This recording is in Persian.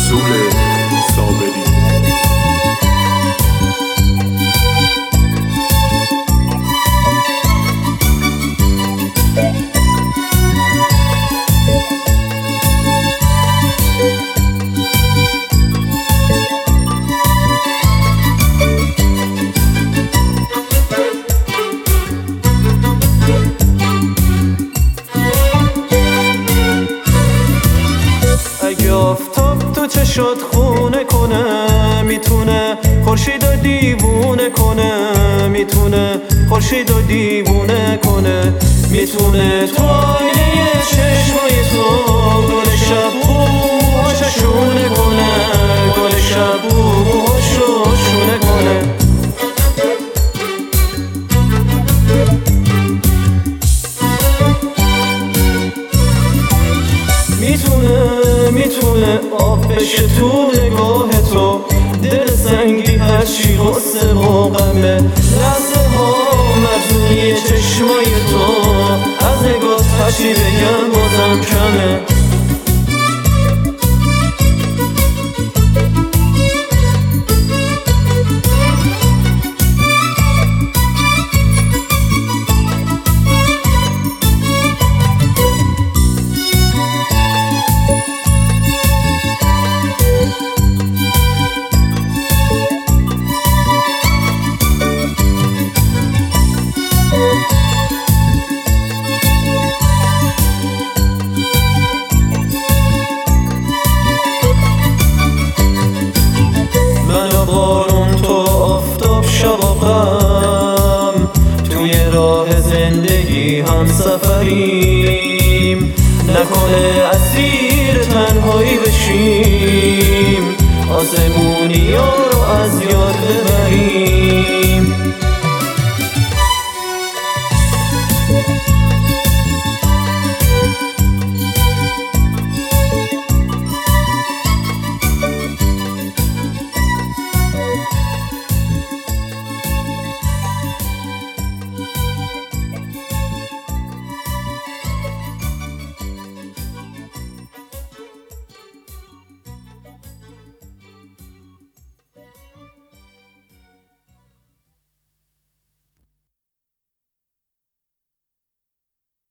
رسول صابری. اگه آفتاب تو چشات خونه کنه، میتونه خورشیدو دیوونه کنه، میتونه خورشیدو دیوونه کنه، میتونه تو آینه چشمای تو گل شب شونه کنه، گل شب شونه کنه. میتونه آب بشه تو نگاه تو، دل سنگی هرچی غصه و غمه، لحظه ها مرزونی چشمای تو، از نگاه هرچی بگم بازم کمه. بارون تو آفتاب شباقم، توی راه زندگی هم سفریم، نکنه اسیر تنهایی بشیم، آسمونی ها رو از یاد ببریم.